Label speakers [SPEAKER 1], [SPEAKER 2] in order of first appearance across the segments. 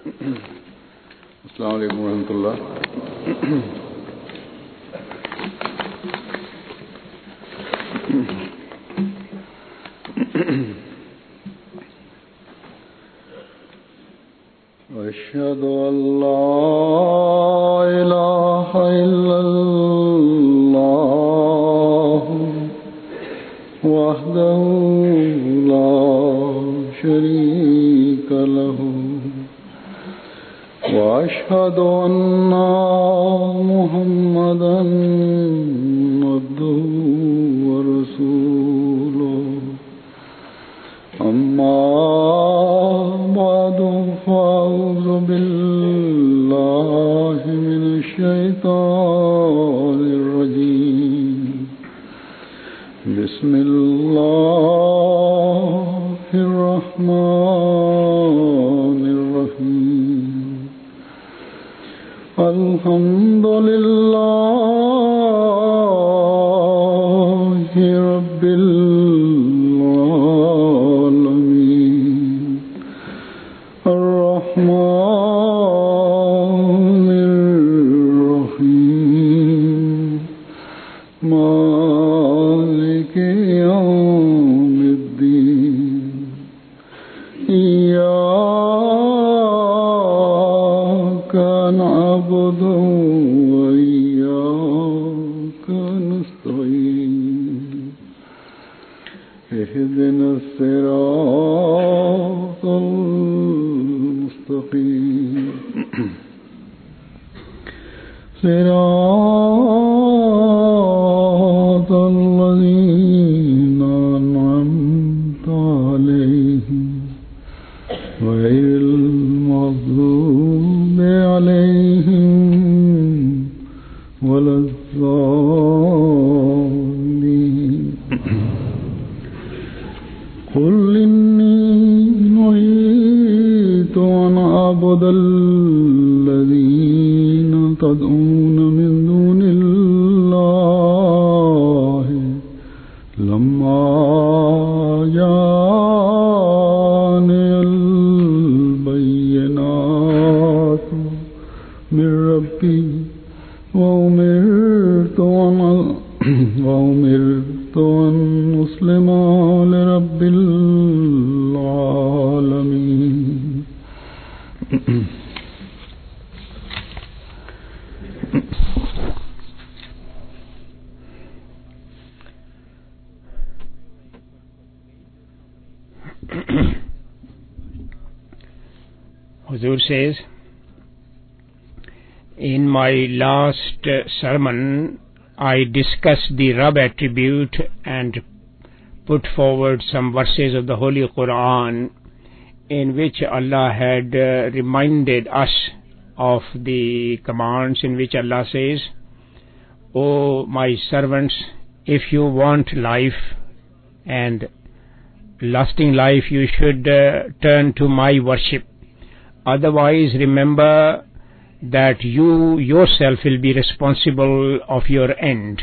[SPEAKER 1] अस्सलाम वालेकुम रहमतुल्लाह। अशहदु अल्ला इलाहा इल्लल्लाह वहदहु ला शरीका लहू वअशहदु अन्ना मुहम्मदन अब्दुहु व रसूलुहु। अम्मा बअदु फ़अऊज़ु बिल्लाहि मिनश शैतानिर रजीम। बिस्मिल्लाहिर रहमानिर रहीम। अल्हम्दुलिल्लाहि रब्बिल आलमीन अर्रहमानिर रहीम मालिकि यौमिद्दीन। इय्याका नअबुदु व इय्याका नस्तईन। इहदिनस सिरातल मुस्तकीम सिरातल लज़ीना अनअमता अलैहिम गैरिल मग़ज़ूबि अलैहिम वलज़्ज़ालिमीन। क़ुल इन्नी नुहीतु अन अअबुदल्लज़ीना तदऊन मिन दूनिल्लाहि लम्मा जाअनिल बय्यिनातु मिर रब्बी व उमिरतु अन मुस्लिमा लिरब्बिल आलमीन।
[SPEAKER 2] Huzur says, in my last sermon I discussed the Rabb attribute and put forward some verses of the Holy Quran in which Allah had reminded us of the commands, in which Allah says, O my servants, if you want life and lasting life, you should turn to my worship. Otherwise, remember that you yourself will be responsible of your end.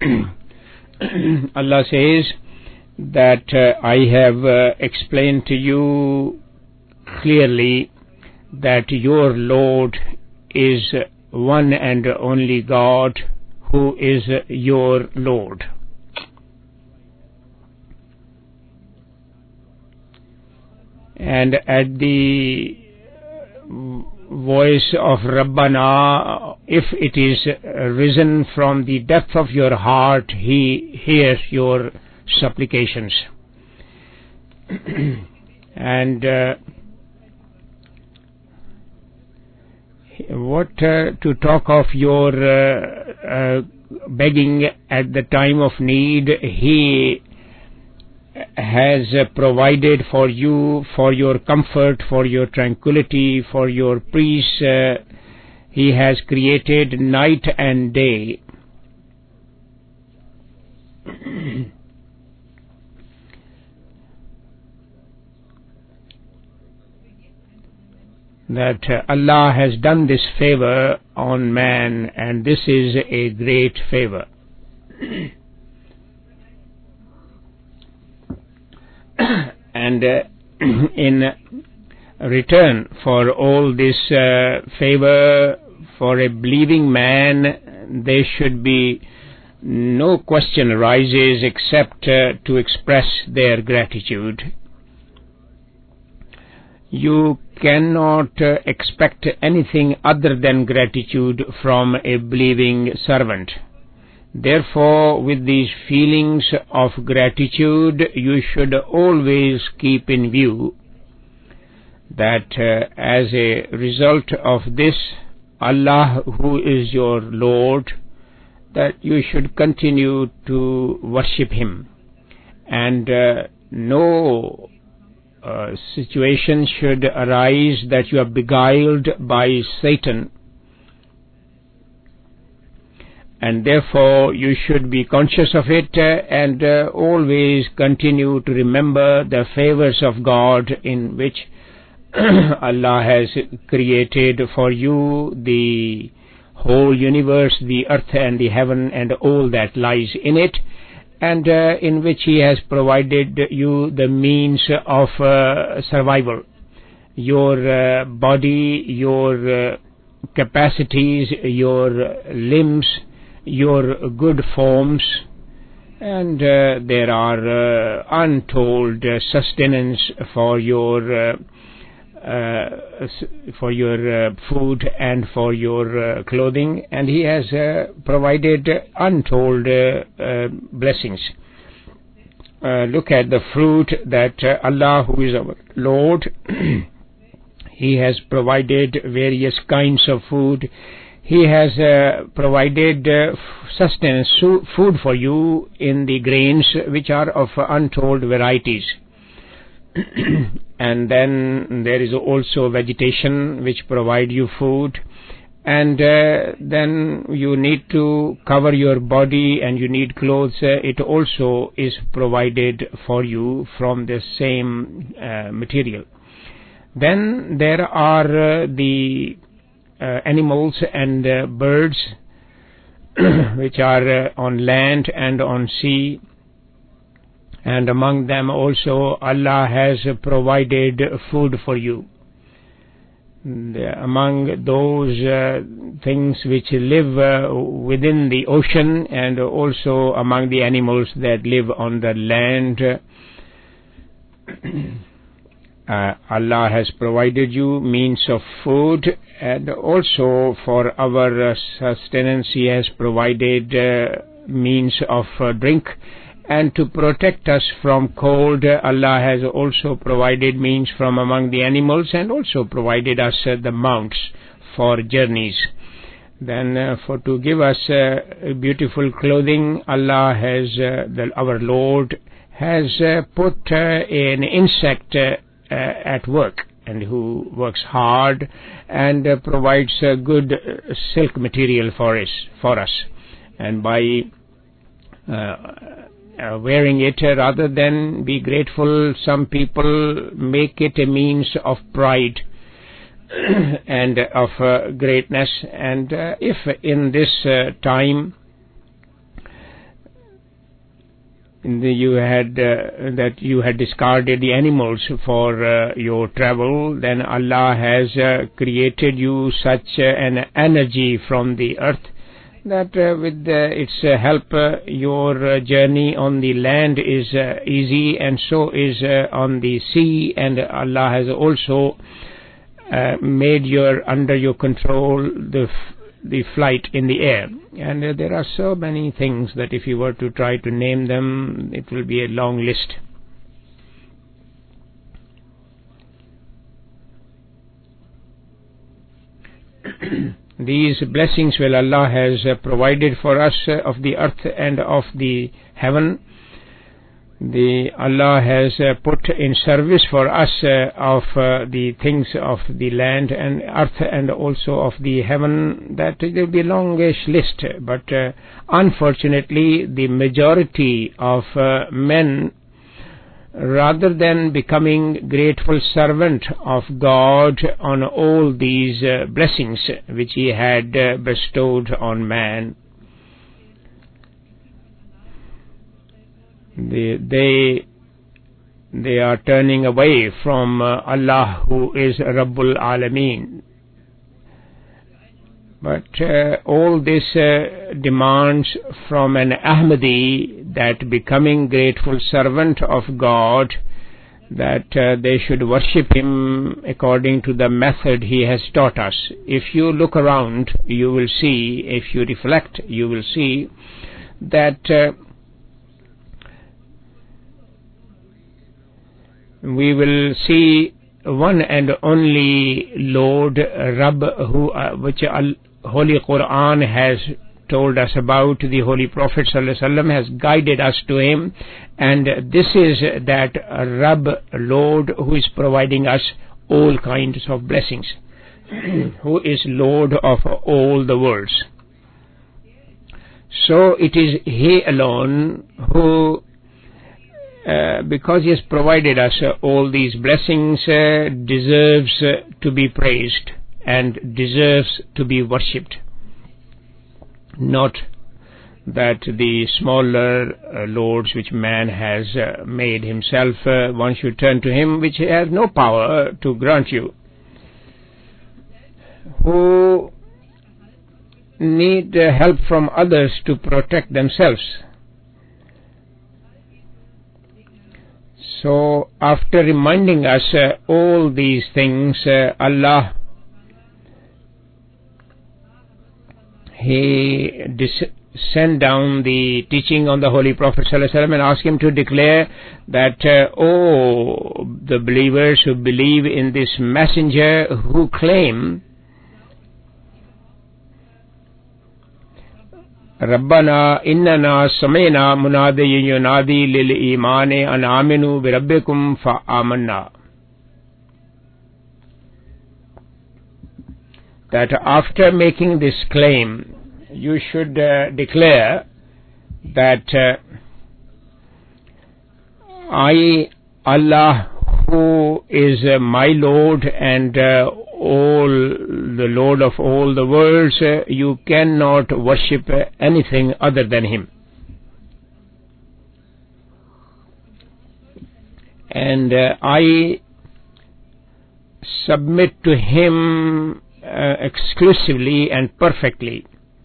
[SPEAKER 2] Allah says that I have explained to you clearly that your Lord is one and only God, who is your Lord. And at the voice of Rabbana, if it is risen from the depth of your heart, He hears your supplications. And what to talk of your begging at the time of need, He has provided for you, for your comfort, for your tranquility, for your peace. He has created night and day. That Allah has done this favor on man, and this is a great favor. And in return for all this favor. For a believing man, there should be no question arises except to express their gratitude. You cannot expect anything other than gratitude from a believing servant. Therefore, with these feelings of gratitude, you should always keep in view that as a result of this, Allah, who is your Lord, that you should continue to worship Him, and no situation should arise that you are beguiled by Satan, and therefore you should be conscious of it and always continue to remember the favors of God, in which Allah has created for you the whole universe, the earth and the heaven and all that lies in it, and in which He has provided you the means of survival. Your body, your capacities, your limbs, your good forms, and there are untold sustenance for your food and for your clothing, and He has provided untold blessings. Look at the fruit that Allah, who is our Lord, He has provided various kinds of food. He has provided sustenance, food for you in the grains, which are of untold varieties. And then there is also vegetation which provide you food, and then you need to cover your body and you need clothes. It also is provided for you from the same material. Then there are the animals and birds which are on land and on sea, and among them also Allah has provided food for you. Among those things which live within the ocean, and also among the animals that live on the land, Allah has provided you means of food, and also for our sustenance He has provided means of drink. And to protect us from cold, Allah has also provided means from among the animals, and also provided us the mounts for journeys. Then to give us beautiful clothing, Allah has, our Lord, has put an insect at work, and who works hard and provides good silk material for us. And by wearing it, rather than be grateful, some people make it a means of pride and of greatness. And if in this time you had discarded the animals for your travel, then Allah has created you such an energy from the earth that with its help your journey on the land is easy, and so is on the sea. And Allah has also made under your control the flight in the air. And there are so many things that if you were to try to name them, it will be a long list. These blessings which Allah has provided for us of the earth and of the heaven, Allah has put in service for us of the things of the land and earth and also of the heaven, that there will be a longish list. But unfortunately, the majority of men, rather than becoming grateful servant of God on all these blessings which He had bestowed on man, they they are turning away from Allah, who is Rabbul Alameen. But all this demands from an Ahmadi that becoming grateful servant of God, that they should worship Him according to the method He has taught us. If you look around, you will see, if you reflect, you will see that we will see one and only Lord Rabb, which Holy Quran has told us about. The Holy Prophet ﷺ has guided us to Him, and this is that Rabb, Lord, who is providing us all kinds of blessings, who is Lord of all the worlds. So it is He alone who, because He has provided us all these blessings, deserves to be praised and deserves to be worshipped. Not that the smaller lords which man has made himself, one should turn to him, which has no power to grant you, who need help from others to protect themselves. So after reminding us all these things, Allah, He sent down the teaching on the Holy Prophet ﷺ and asked him to declare that, the believers who believe in this messenger, who claim Rabbana innana sami'na munadiyan yunadi lil imani an aminu bi rabbikum fa amanna. That after making this claim, you should declare that I, Allah, who is my Lord and all the Lord of all the worlds, you cannot worship anything other than Him. And I submit to Him exclusively and perfectly.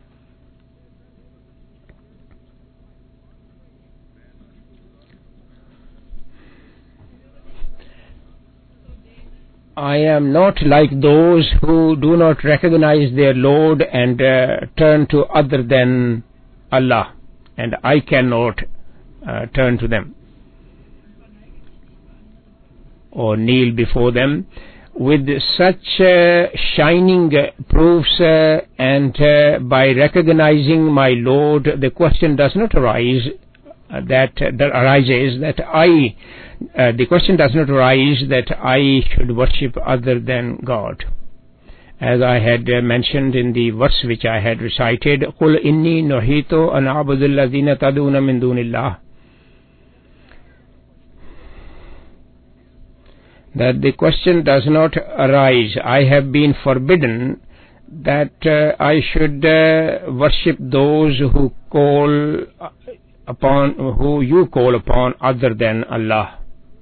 [SPEAKER 2] I am not like those who do not recognize their Lord and turn to other than Allah, and I cannot turn to them or kneel before them. With such shining proofs and by recognizing my Lord, the question does not arise the question does not arise that I should worship other than God. As I had mentioned in the verse which I had recited, قُلْ إِنِّي نُهِيتُ أَنْ أَعْبُدَ الَّذِينَ تَدْعُونَ مِنْ دُونِ اللَّهِ. That the question does not arise. I have been forbidden that I should worship those who you call upon other than Allah.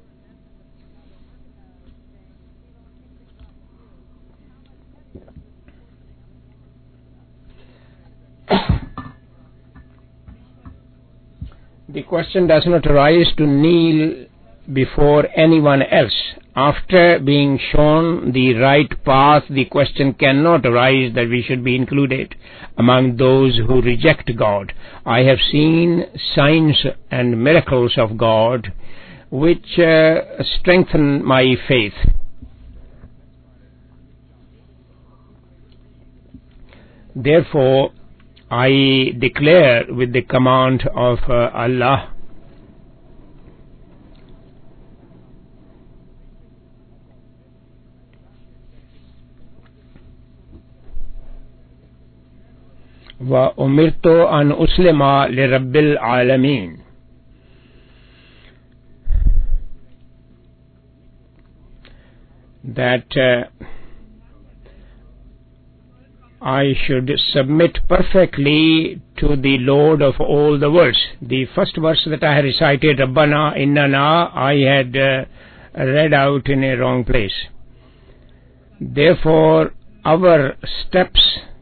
[SPEAKER 2] The question does not arise to kneel before anyone else. After being shown the right path, the question cannot arise that we should be included among those who reject God. I have seen signs and miracles of God which strengthen my faith. Therefore, I declare with the command of Allah, وَأُمِرْتُ أَنْ أُسْلِمَ لِرَبِّ الْعَالَمِينَ. That I should submit perfectly to the Lord of all the worlds. The first verse that I had recited, Rabbana Innana, I had read out in a wrong place. Therefore, our steps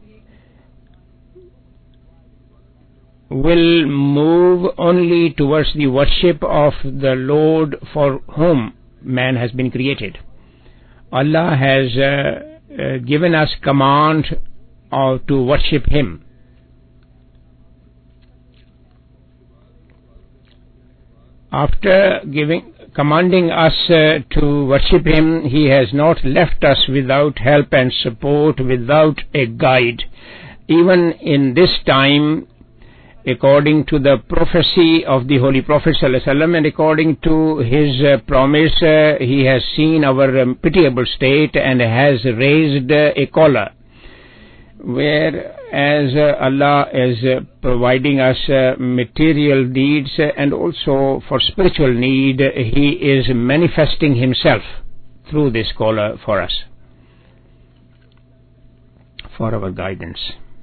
[SPEAKER 2] will move only towards the worship of the Lord for whom man has been created. Allah has given us command to worship Him. After commanding us to worship Him, He has not left us without help and support, without a guide. Even in this time, according to the prophecy of the Holy Prophet ﷺ and according to his promise, He has seen our pitiable state and has raised a caller. Whereas Allah is providing us material needs and also for spiritual need, He is manifesting Himself through this caller for us, for our guidance.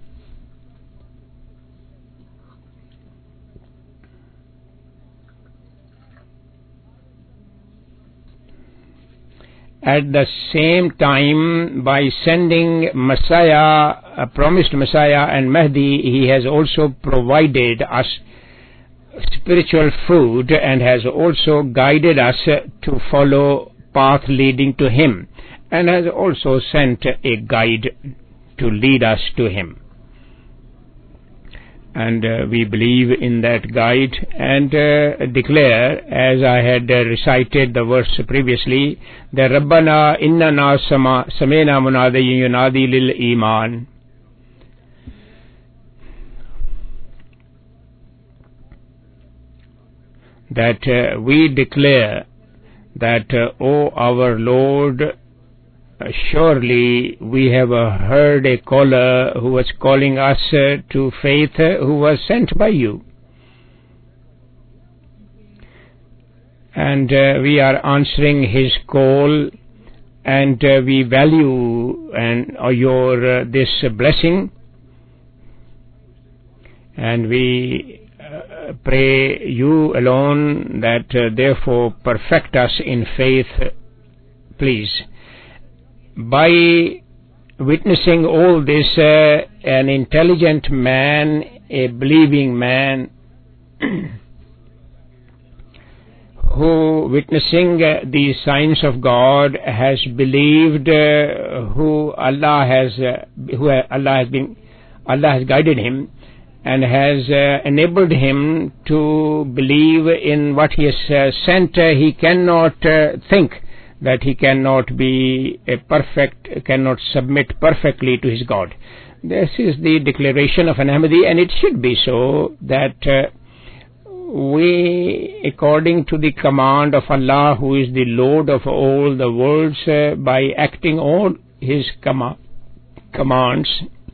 [SPEAKER 2] At the same time, by sending Messiah, a promised Messiah and Mahdi, He has also provided us spiritual food and has also guided us to follow path leading to Him, and has also sent a guide to lead us to Him. And we believe in that guide and declare, as I had recited the verse previously, that Rabbana innana samena munadiyan yunadi lil iman. That we declare that, O our Lord, surely we have heard a caller who was calling us to faith, who was sent by You. And we are answering his call, and we value your this blessing, and we pray You alone that therefore perfect us in faith, please. By witnessing all this, an intelligent man, a believing man, who witnessing the signs of God has believed, who Allah has guided him and has enabled him to believe in what He has sent. He cannot think that he cannot be cannot submit perfectly to his God. This is the declaration of an Ahmadi, and it should be so, that we, according to the command of Allah, who is the Lord of all the worlds, by acting all His commands,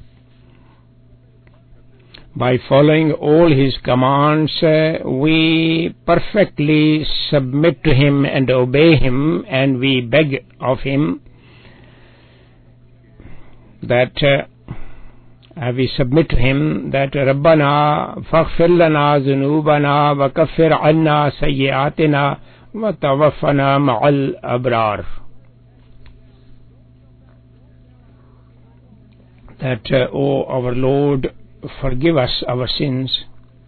[SPEAKER 2] by following all His commands, we perfectly submit to Him and obey Him, and we beg of Him that we submit to Him that Rabbana faghfir lana dhunubana wa kaffir anna sayyiatina wa tawaffana ma'al abrar. That, O our Lord, forgive us our sins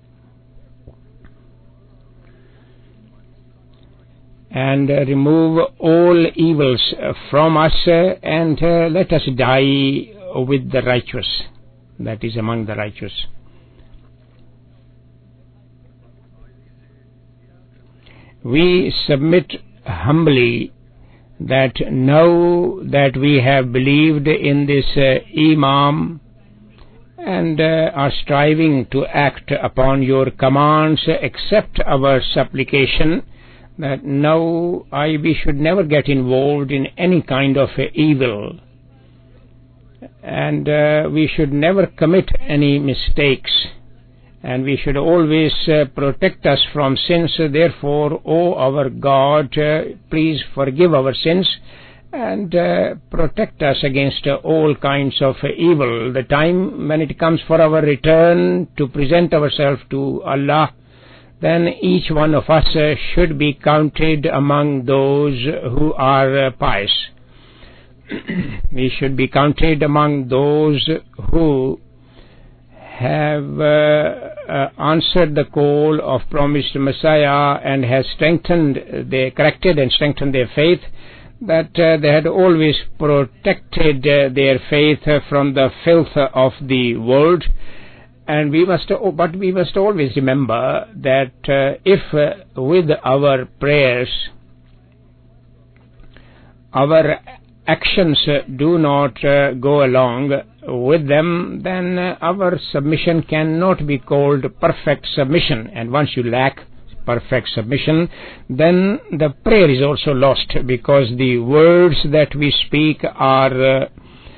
[SPEAKER 2] and remove all evils from us, and let us die with the righteous, that is, among the righteous. We submit humbly that now that we have believed in this Imam and are striving to act upon Your commands, accept our supplication that now we should never get involved in any kind of evil, and we should never commit any mistakes, and we should always protect us from sins. Therefore, O our God, please forgive our sins and protect us against all kinds of evil. The time when it comes for our return to present ourselves to Allah, then each one of us should be counted among those who are pious. We should be counted among those who have answered the call of promised Messiah and has corrected and strengthened their faith, that they had always protected their faith from the filth of the world. And we must always remember that if with our prayers our actions do not go along with them, then our submission cannot be called perfect submission. And once you lack perfect submission, then the prayer is also lost, because the words that we speak are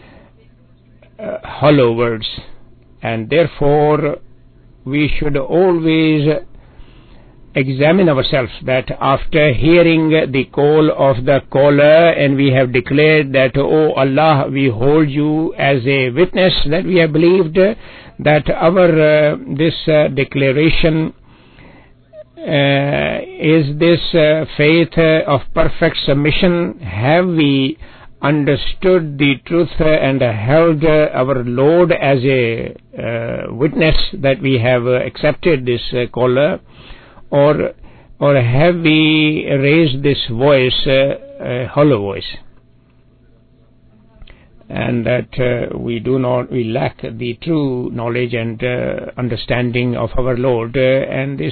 [SPEAKER 2] hollow words. And therefore we should always examine ourselves, that after hearing the call of the caller and we have declared that, "Oh Allah, we hold you as a witness that we have believed that our this declaration is this faith of perfect submission. Have we understood the truth and held our Lord as a witness that we have accepted this caller, or have we raised this voice, hollow voice, and that we lack the true knowledge and understanding of our Lord, and this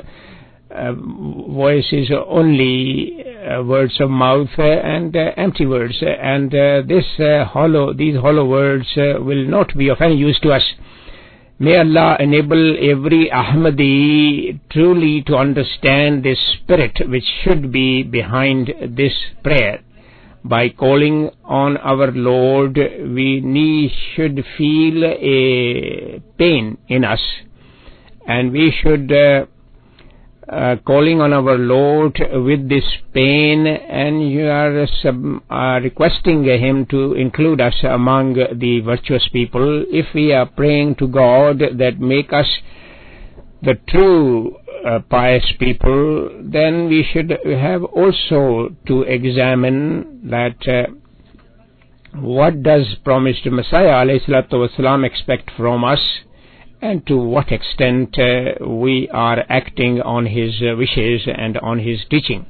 [SPEAKER 2] voice is only words of mouth and empty words, and these hollow words will not be of any use to us. May Allah enable every Ahmadi truly to understand this spirit which should be behind this prayer. By calling on our Lord, we should feel a pain in us, and we should calling on our Lord with this pain, and you are requesting Him to include us among the virtuous people. If we are praying to God that make us the true pious people, then we should have also to examine that what does promised Messiah ﷺ expect from us, and to what extent we are acting on his wishes and on his teaching.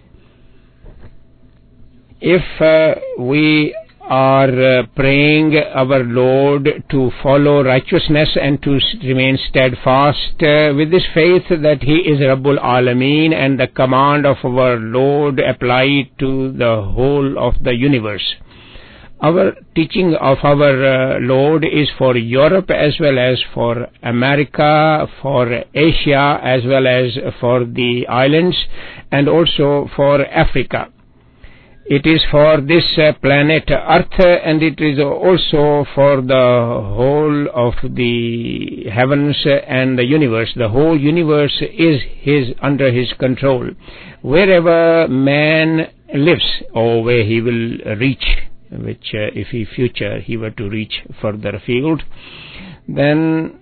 [SPEAKER 2] If we are praying our Lord to follow righteousness and to remain steadfast with this faith that He is Rabbul Alameen, and the command of our Lord applied to the whole of the universe. Our teaching of our Lord is for Europe as well as for America, for Asia as well as for the islands, and also for Africa. It is for this planet Earth, and it is also for the whole of the heavens and the universe. The whole universe is under His control. Wherever man lives, or where he will reach, which if in future he were to reach further afield, then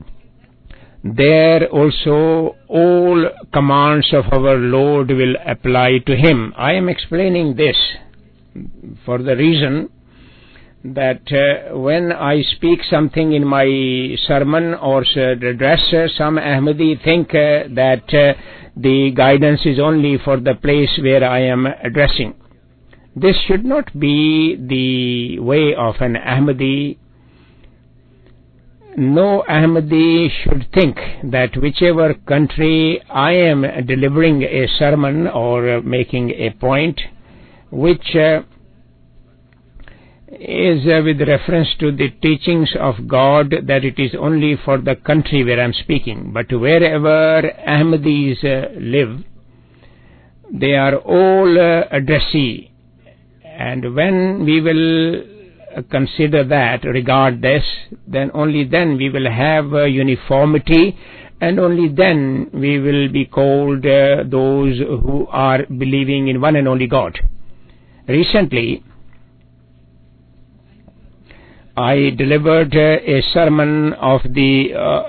[SPEAKER 2] there also all commands of our Lord will apply to him. I am explaining this for the reason that when I speak something in my sermon or address, some Ahmadi think that the guidance is only for the place where I am addressing. This should not be the way of an Ahmadi. No Ahmadi should think that whichever country I am delivering a sermon or making a point which is with reference to the teachings of God, that it is only for the country where I am speaking. But wherever Ahmadis live, they are all addressee. And when we will consider that, regard this, then only then we will have uniformity, and only then we will be called those who are believing in one and only God. Recently, I delivered a sermon of the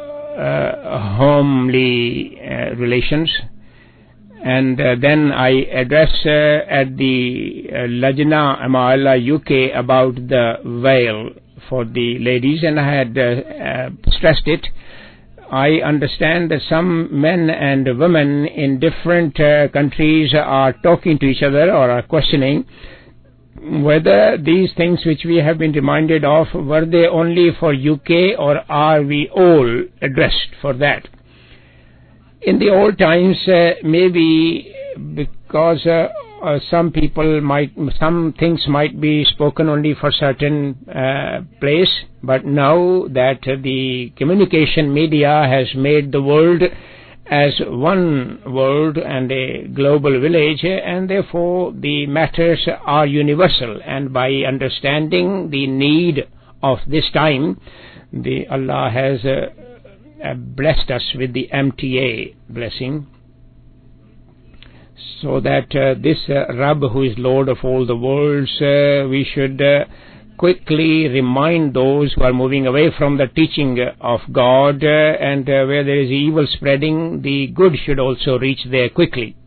[SPEAKER 2] homely relations, and then I addressed at the Lajna Amala UK about the veil for the ladies, and I had stressed it. I understand that some men and women in different countries are talking to each other or are questioning whether these things which we have been reminded of, were they only for UK or are we all addressed for that? In the old times, maybe because some things might be spoken only for certain place, but now that the communication media has made the world as one world and a global village, and therefore the matters are universal, and by understanding the need of this time, Allah has blessed us with the MTA blessing, so that this Rabb, who is Lord of all the worlds, we should quickly remind those who are moving away from the teaching of God, and where there is evil spreading, the good should also reach there quickly.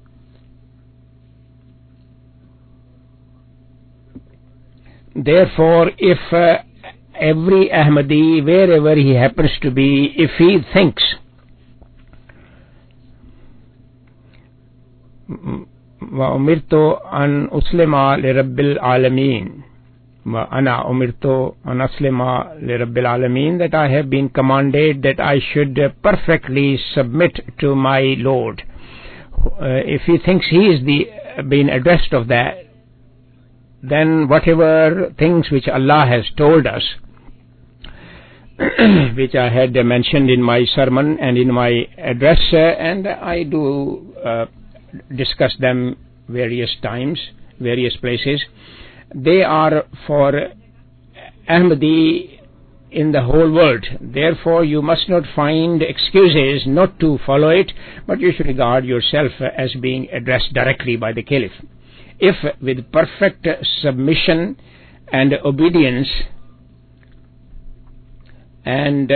[SPEAKER 2] Therefore, if every Ahmadi, wherever he happens to be, if he thinks وَأُمِرْتُ أَنْ أُسْلِمَ لِرَبِّ الْعَالَمِينَ وَأَنَا أُمِرْتُ أَنْ أَسْلِمَ لِرَبِّ الْعَالَمِينَ, that I have been commanded that I should perfectly submit to my Lord. If he thinks he is being addressed of that, then whatever things which Allah has told us, which I had mentioned in my sermon and in my address, and I do discuss them various times, various places, they are for Ahmadi in the whole world. Therefore, you must not find excuses not to follow it, but you should regard yourself as being addressed directly by the Caliph. If with perfect submission and obedience and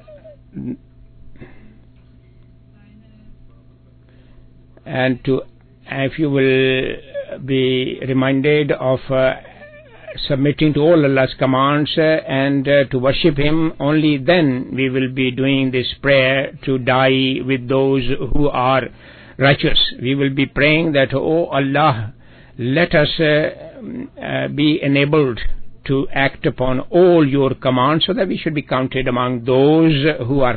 [SPEAKER 2] if you will be reminded of submitting to all Allah's commands and to worship Him, only then we will be doing this prayer to die with those who are righteous. We will be praying that, O Allah, let us be enabled to act upon all your commands, so that we should be counted among those who are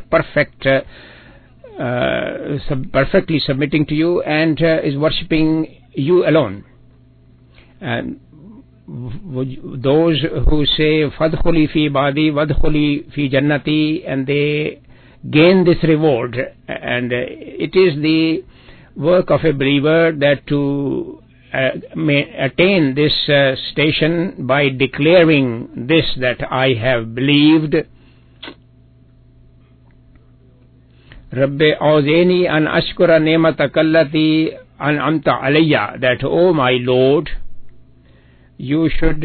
[SPEAKER 2] perfectly submitting to you and is worshipping you alone. And those who say fadkhuli fi ibadi wadkhuli fi jannati, and they gain this reward, and it is the work of a believer that to may attain this station by declaring this, that I have believed. Rabbi awzini an ashkura ni'mataka allati an'amta alayya, that, O my Lord, you should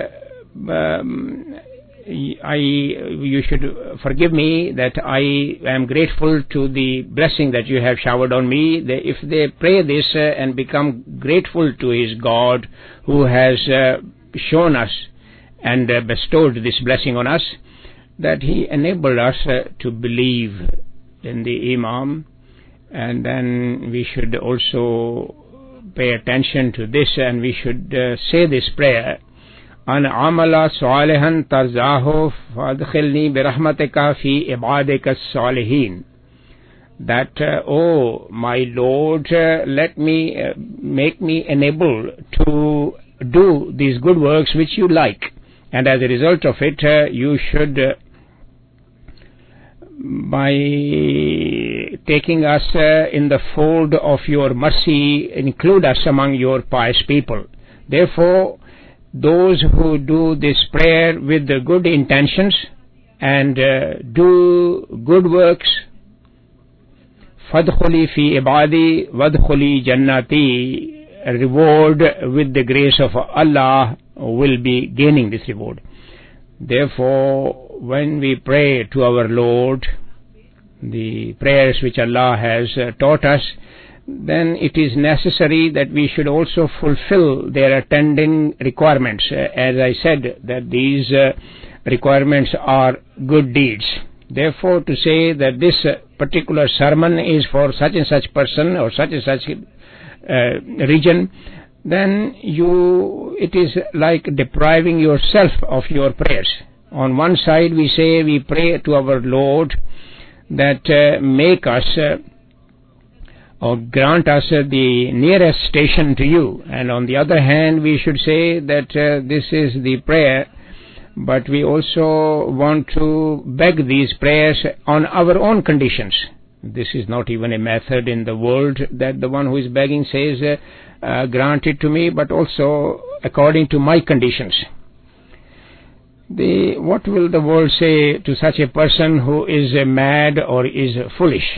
[SPEAKER 2] you should forgive me, that I am grateful to the blessing that you have showered on me. If they pray this and become grateful to his God, who has shown us and bestowed this blessing on us, that he enabled us to believe in the Imam. And then we should also pay attention to this, and we should say this prayer: An amala salihan tarzahu fadkhilni birahmatika fi ibadika salihin. That, O my Lord, let me make me enable to do these good works which you like, and as a result of it, you should, by taking us in the fold of your mercy, include us among your pious people. Therefore, those who do this prayer with the good intentions and do good works, fadkhuli fi ibadi wadkhuli jannati, reward with the grace of Allah will be gaining this reward. Therefore, when we pray to our Lord, the prayers which Allah has taught us, then it is necessary that we should also fulfill their attending requirements. As I said, that these requirements are good deeds. Therefore, to say that this particular sermon is for such and such person or such and such region, then it is like depriving yourself of your prayers. On one side we say we pray to our Lord that make us or grant us the nearest station to you, and on the other hand we should say that this is the prayer, but we also want to beg these prayers on our own conditions. This is not even a method in the world that the one who is begging says grant it to me, but also according to my conditions. What will the world say to such a person who is mad or is foolish?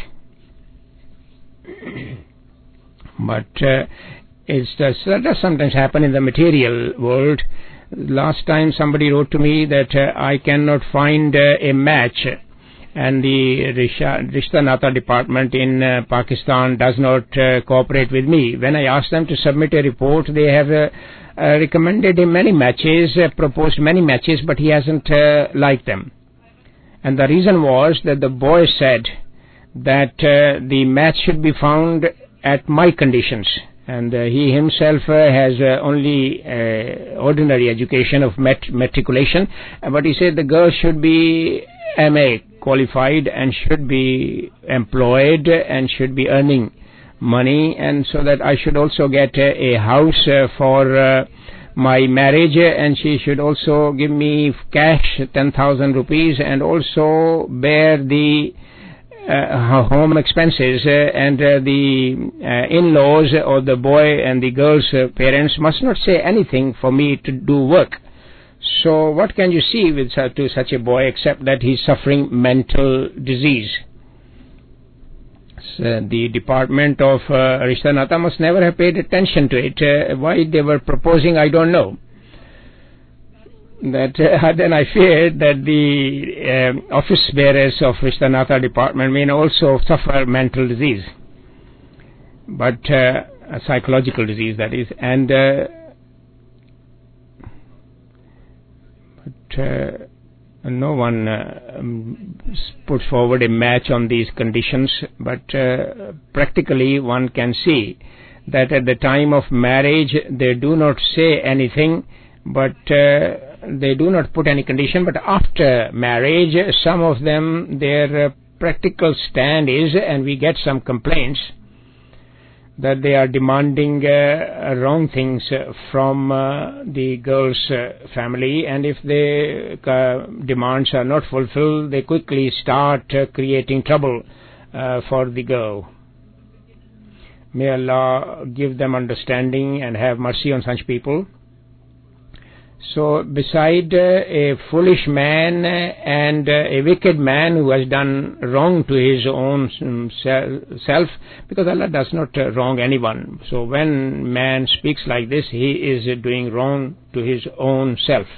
[SPEAKER 2] But that does sometimes happen in the material world. Last time somebody wrote to me that I cannot find a match, and the Rishta Nata department in Pakistan does not cooperate with me. When I asked them to submit a report, they have recommended him many matches, proposed many matches, but he hasn't liked them. And the reason was that the boy said that the match should be found at my conditions, and he himself has only ordinary education of matriculation, but he said the girl should be MA qualified and should be employed and should be earning money, and so that I should also get a house for my marriage, and she should also give me cash 10,000 rupees and also bear the home expenses, and the in-laws or the boy and the girl's parents must not say anything for me to do work. So what can you see to such a boy except that he is suffering mental disease? So the department of Rishta Nata must never have paid attention to it. Why they were proposing, I don't know. That then I feared that the office bearers of Rishta Nata department may also suffer mental disease, but a psychological disease, that is, and but no one put forward a match on these conditions. But practically one can see that at the time of marriage they do not say anything, but they do not put any condition. But after marriage, some of them, their practical stand is, and we get some complaints, that they are demanding wrong things from the girl's family, and if the demands are not fulfilled, they quickly start creating trouble for the girl. May Allah give them understanding and have mercy on such people. So beside a foolish man and a wicked man who has done wrong to his own self, because Allah does not wrong anyone. So when man speaks like this, he is doing wrong to his own self.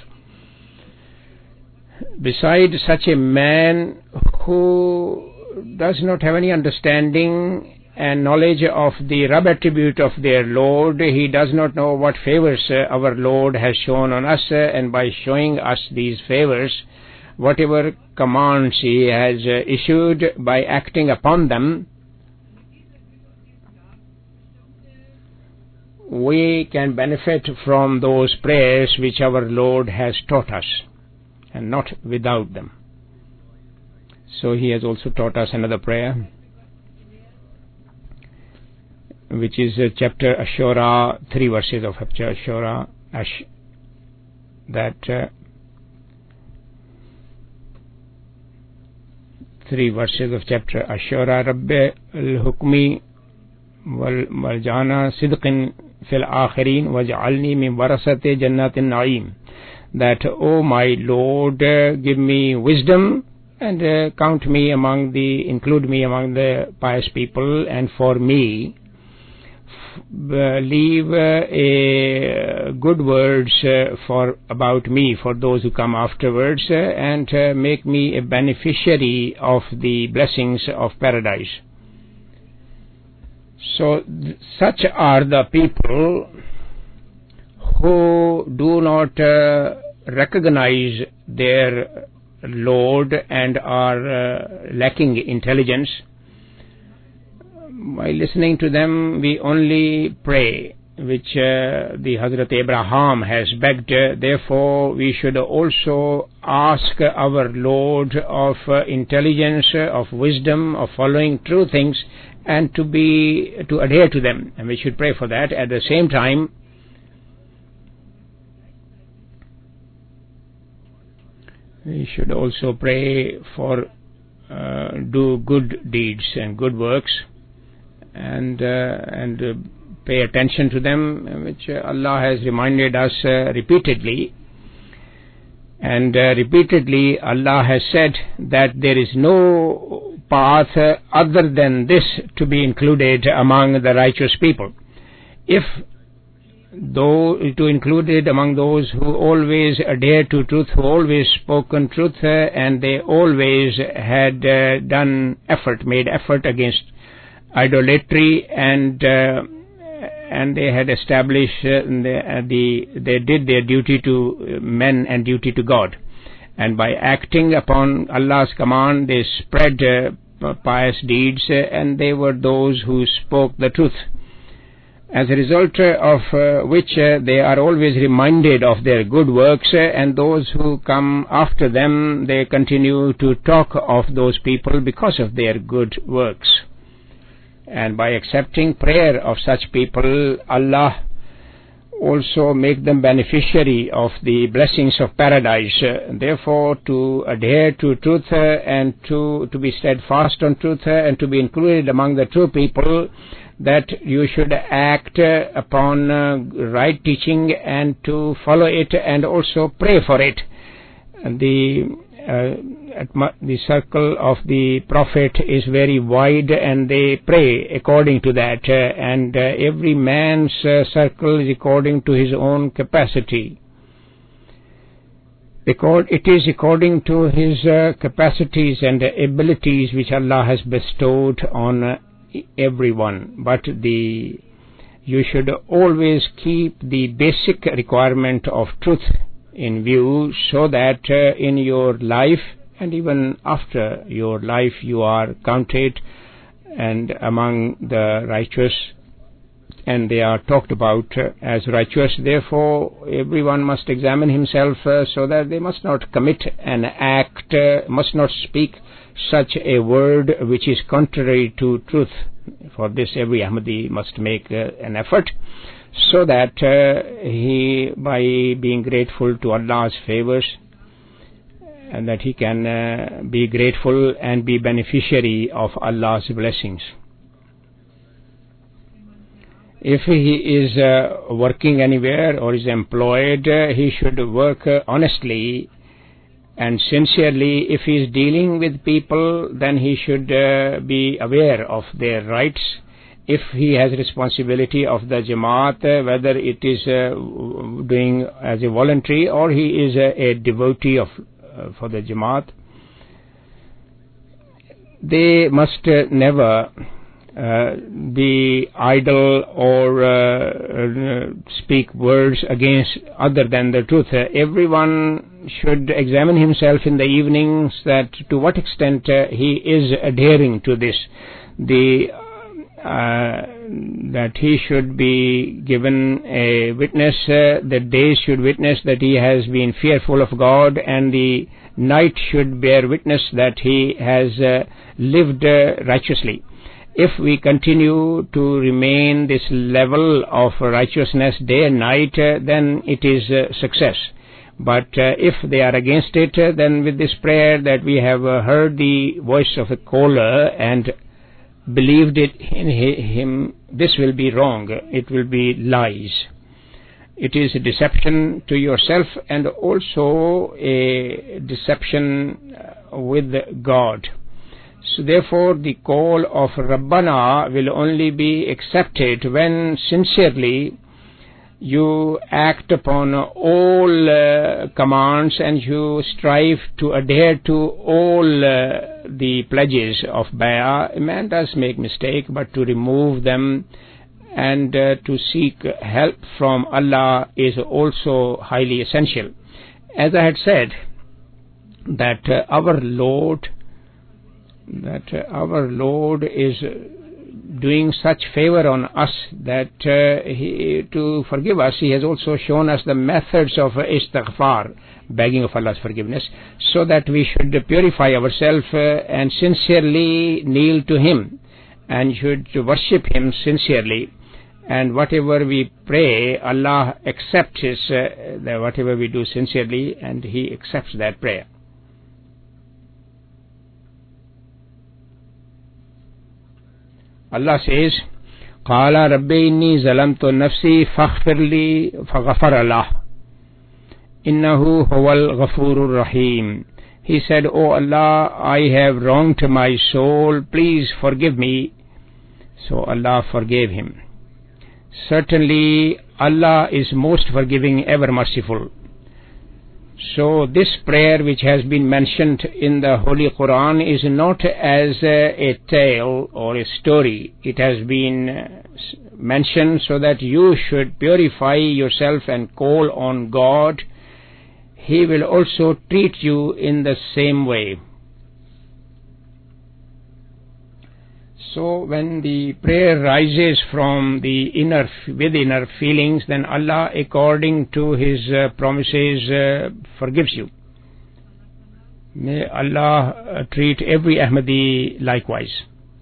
[SPEAKER 2] Beside such a man who does not have any understanding and knowledge of the Rabb attribute of their Lord, he does not know what favors our Lord has shown on us, and by showing us these favors, whatever commands he has issued, by acting upon them, we can benefit from those prayers which our Lord has taught us, and not without them. So he has also taught us another prayer, which is chapter Ash-Shura, 3 verses of chapter Ash-Shura, that 3 verses of chapter Ash-Shura. Rabbi al-Hukmi wal-Jana sidqin fil akhirin waj'alni min warasati jannatin na'im. That, O my Lord, give me wisdom and include me among the pious people, and for me, leave good words about me for those who come afterwards, and make me a beneficiary of the blessings of paradise. So such are the people who do not recognize their Lord and are lacking intelligence. By listening to them, we only pray, which the Hazrat Abraham has begged. Therefore, we should also ask our Lord of intelligence, of wisdom, of following true things, and to adhere to them. And we should pray for that. At the same time, we should also pray for do good deeds and good works, and pay attention to them, which Allah has reminded us repeatedly. And repeatedly Allah has said that there is no path other than this to be included among the righteous people. To include it among those who always adhere to truth, who always spoken truth, and they always had made effort against idolatry, and they had established they did their duty to men and duty to God, and by acting upon Allah's command they spread pious deeds, and they were those who spoke the truth, as a result of which they are always reminded of their good works, and those who come after them, they continue to talk of those people because of their good works. And by accepting prayer of such people, Allah also make them beneficiary of the blessings of paradise. Therefore, to adhere to truth and to be steadfast on truth and to be included among the true people, that you should act upon right teaching and to follow it and also pray for it. The circle of the Prophet is very wide, and they pray according to that, and every man's circle is according to his own capacity. It is according to his capacities and abilities which Allah has bestowed on everyone, but you should always keep the basic requirement of truth in view, so that in your life and even after your life you are counted and among the righteous, and they are talked about as righteous. Therefore, everyone must examine himself so that they must not commit an act, must not speak such a word which is contrary to truth. For this, every Ahmadi must make an effort, so that he, by being grateful to Allah's favors, and that he can be grateful and be beneficiary of Allah's blessings. If he is working anywhere or is employed, he should work honestly and sincerely. If he is dealing with people, then he should be aware of their rights. If he has responsibility of the Jamaat, whether it is doing as a voluntary or he is a devotee for the Jamaat, they must never be idle or speak words against other than the truth. Everyone should examine himself in the evenings that to what extent he is adhering to this, that he should be given a witness, the day should witness that he has been fearful of God, and the night should bear witness that he has lived righteously. If we continue to remain this level of righteousness day and night, then it is success. But if they are against it, then with this prayer that we have heard the voice of a caller and believed it in him, this will be wrong. It will be lies. It is a deception to yourself and also a deception with God. So therefore the call of Rabbana will only be accepted when sincerely you act upon all commands and you strive to adhere to all the pledges of bay'ah. A man does make mistake, but to remove them and to seek help from Allah is also highly essential. As I had said, that our Lord is doing such favor on us that to forgive us, He has also shown us the methods of istighfar, begging of Allah's forgiveness, so that we should purify ourselves and sincerely kneel to Him and should worship Him sincerely. And whatever we pray, Allah accepts whatever we do sincerely, and He accepts that prayer. Allah says, قَالَ رَبِّ إِنِّي ظَلَمْتُ نَفْسِي فَاغْفِرْ لِي فَغَفَرَ لَهُ إِنَّهُ هُوَ الْغَفُورُ الرَّحِيمُ. He said, "O Allah, I have wronged my soul, please forgive me." So Allah forgave him. Certainly Allah is most forgiving, ever merciful. So this prayer which has been mentioned in the Holy Quran is not as a tale or a story. It has been mentioned so that you should purify yourself and call on God. He will also treat you in the same way. So when the prayer rises from the inner feelings, then Allah, according to His promises, forgives you. May Allah treat every Ahmadi likewise.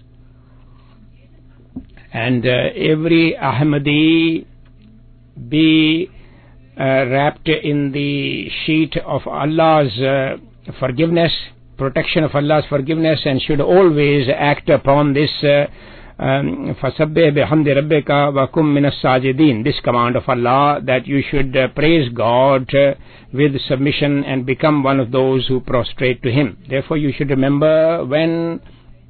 [SPEAKER 2] And every Ahmadi be wrapped in the sheet of Allah's forgiveness, protection of Allah's forgiveness, and should always act upon this فَسَبِّحْ بِحَمْدِ رَبِّكَ وَكُمْ مِنَ السَّاجِدِينَ, this command of Allah, that you should praise God with submission and become one of those who prostrate to Him. Therefore you should remember, when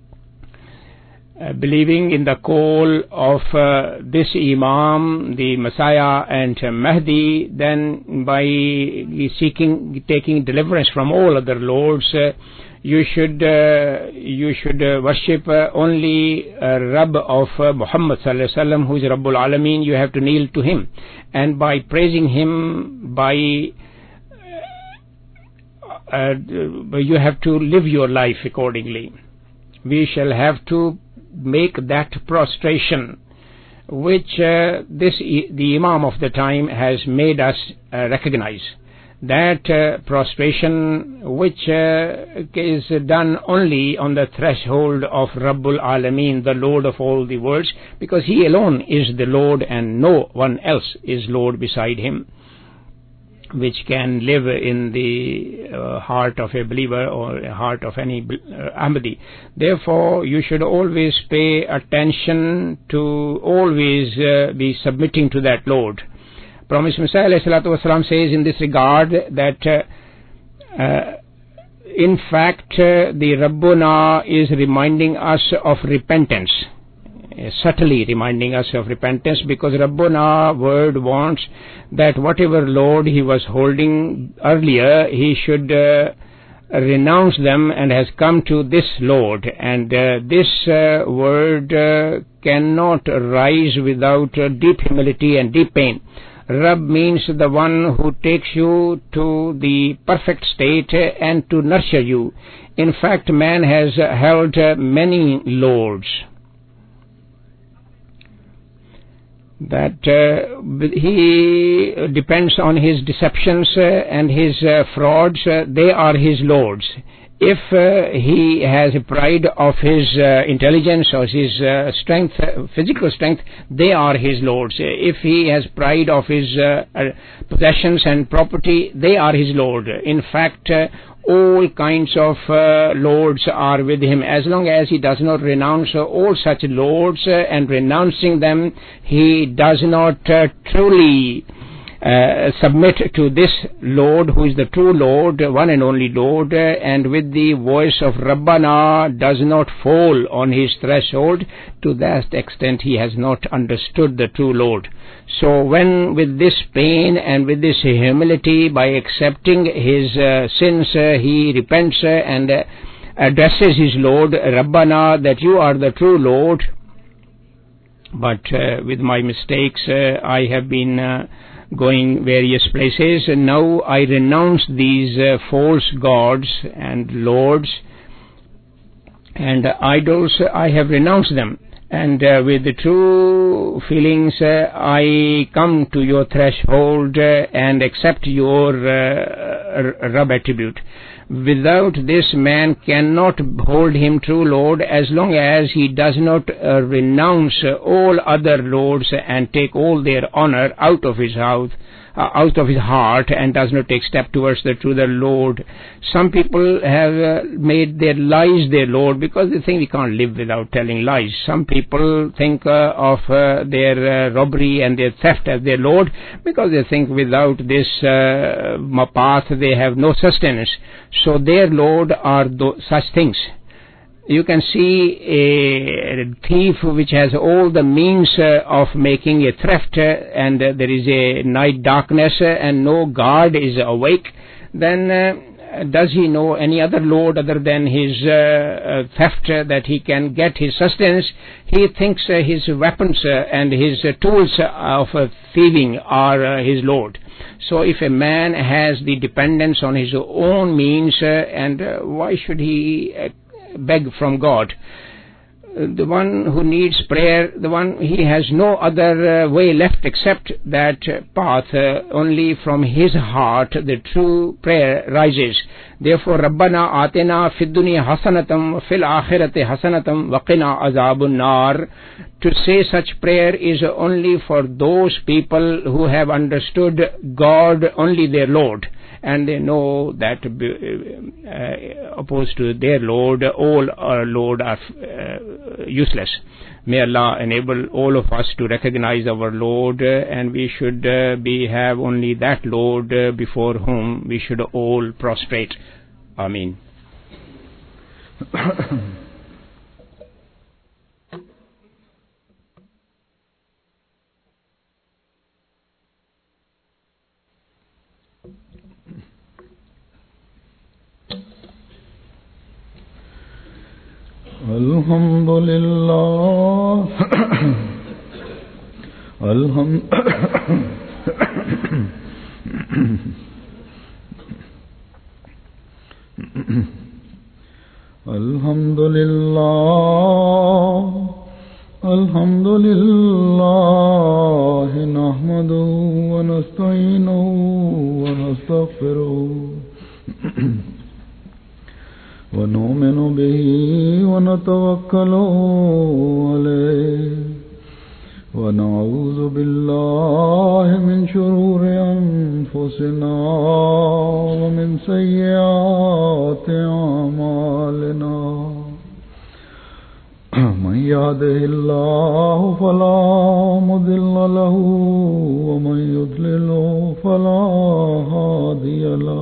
[SPEAKER 2] believing in the call of this Imam, the Messiah and Mahdi, then by taking deliverance from all other lords, you should worship only Rabb of Muhammad sallallahu alaihi wasallam, who is Rabbul Alameen. You have to kneel to Him, and by praising Him, you have to live your life accordingly. We shall have to make that prostration which the Imam of the time has made us recognize. That prostration which is done only on the threshold of Rabbul Alameen, the Lord of all the worlds, because He alone is the Lord and no one else is Lord beside Him, which can live in the heart of a believer or heart of any Ahmadi. Therefore you should always pay attention to always be submitting to that Lord. Promised Messiah alayhi salatu wasalam says in this regard that in fact the Rabbuna is reminding us of repentance, subtly reminding us of repentance, because Rabbuna word wants that whatever Lord he was holding earlier, he should renounce them and has come to this Lord. And this word cannot rise without deep humility and deep pain. Rabb means the one who takes you to the perfect state and to nurture you. In fact, man has held many lords, that he depends on his deceptions and his frauds. They are his lords. If he has a pride of his intelligence or his strength, physical strength, they are his lords. If he has pride of his possessions and property, they are his lord. In fact, all kinds of lords are with him. As long as he does not renounce all such lords, and renouncing them, he does not truly submit to this Lord who is the true Lord, one and only Lord, and with the voice of Rabbana does not fall on his threshold, to that extent he has not understood the true Lord. So when with this pain and with this humility, by accepting his sins, he repents and addresses his Lord, Rabbana, that you are the true Lord, but with my mistakes I have been going various places, and now I renounce these false gods and lords and idols. I have renounced them, and with the true feelings I come to your threshold and accept your Rabb attribute. Without this, man cannot hold him true Lord as long as he does not renounce all other lords and take all their honor out of his house, out of his heart, and does not take step towards the true Lord. Some people have made their lies their Lord because they think we can't live without telling lies. Some people think of their robbery and their theft as their Lord because they think without this path they have no sustenance. So their Lord are such things. You can see a thief which has all the means of making a theft, and there is a night darkness and no guard is awake. Then does he know any other Lord other than his theft that he can get his sustenance? He thinks his weapons and his tools of thieving are his Lord. So if a man has the dependence on his own means, and why should he beg from God? The one who needs prayer, the one, he has no other way left except that path. Only from his heart the true prayer rises. Therefore, Rabbana atina fid dunya hasanatam fil akhirati hasanatam wa qina azabun nar. To say such prayer is only for those people who have understood God only their Lord, and they know that opposed to their Lord, all our Lord are useless. May Allah enable all of us to recognize our Lord, and we should have only that Lord before whom we should all prostrate. Ameen.
[SPEAKER 1] Alhamdulillah. Alhamdulillah, nahmaduhu wa nasta'inuhu wa nastaghfiruh. ونؤمن به ونتوكل عليه ونعوذ بالله من شرور أنفسنا ومن سيئات أعمالنا من يهده الله فلا مضل له ومن يضلل فلا هادي له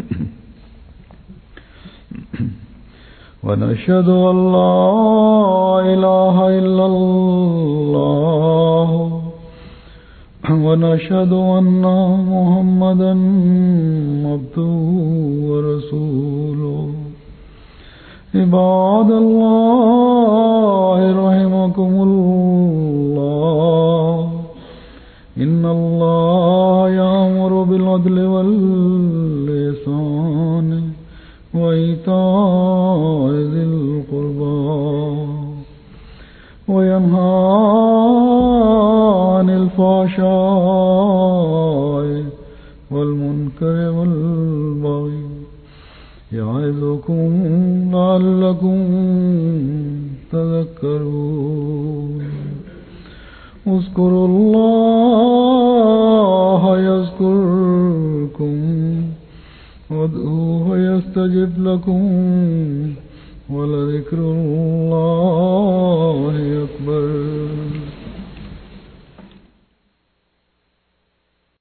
[SPEAKER 1] ونشهد أن لا إله إلا الله ونشهد أن محمدا عبده ورسوله عباد الله رحمكم الله إن الله يأمر بالعدل والإحسان وإيتاء ذي القربى وينهى عن الفحشاء والمنكر والبغي يعظكم لعلكم تذكرون اذكروا الله يذكركم وادعوه يستجب لكم ولذكر الله